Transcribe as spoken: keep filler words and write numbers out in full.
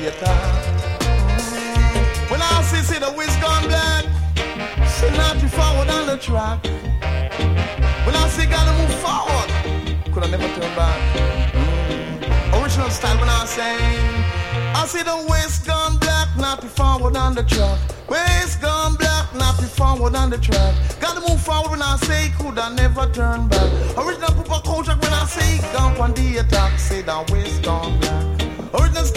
the attack. When I see, see the whiz gone black, see not be forward on the track. When I see gotta move forward, could I never turn back. Mm. Original style when I sing, I see the whiz gone black, not be forward on the track. Whiz gone black, not be forward on the track. Gotta move forward when I say could I never turn back. Original Papa contract when I say gone on the attack, say the whiz gone black. Original